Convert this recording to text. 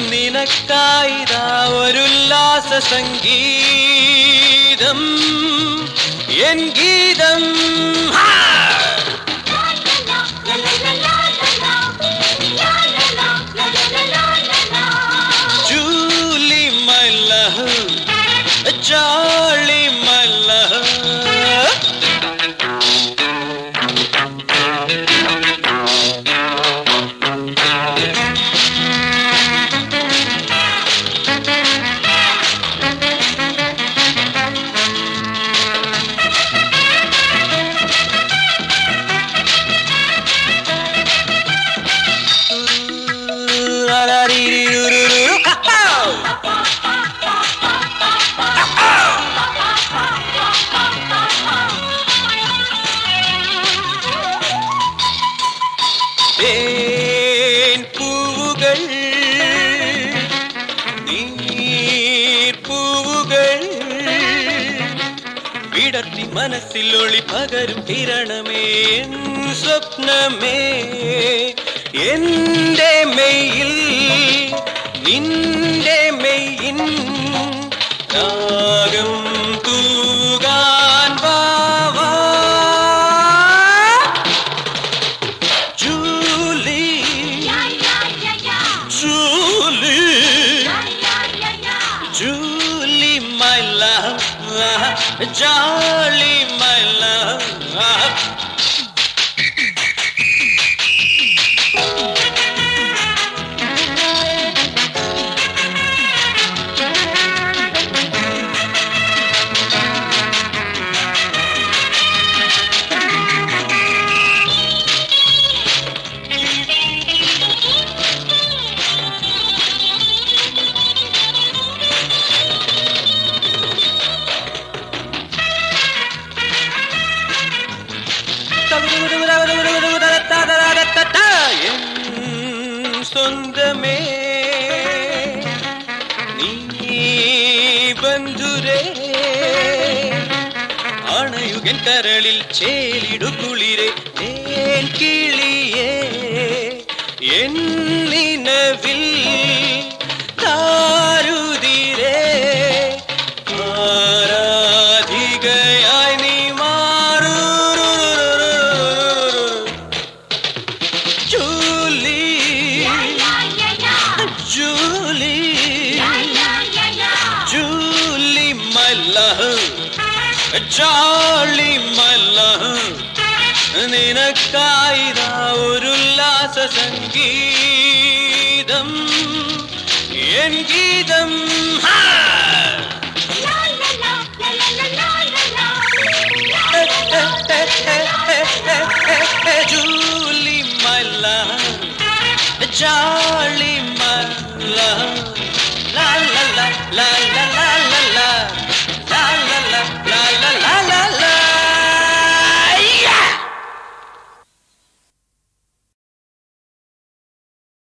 നിനക്കായിതാ ഒരുല്ലാസ സംഗീതം എൻ ഗീതം Julie my love jolly my love പൂവുകൾ നീർപ്പൂവുകൾ വിടർത്തി മനസ്സിൽ ഒളി പകരും കിരണമേ സ്വപ്നമേ എന്റെ മെയ്യിൽ നിന്റെ മെയ്യിൻ രാഗം തൂകാൻ വാവാ Julie Julie Julie my love jolly my love സ്വന്തമേ നീ ബന്ധുരേ അണയുകൻ കരളിൽ ചേലിടു കുളിരെ തേൻ കിളിയേ എൻ നിനവിൽ താരുതിരേ ആരാധികയായി നീ മാറൂ Julie Julie Julie my love jolly my love നിനക്കായിതാ ഒരുല്ലാസ സംഗീതം എൻ ഗീതം Julie my love jolly my love, la la la la la.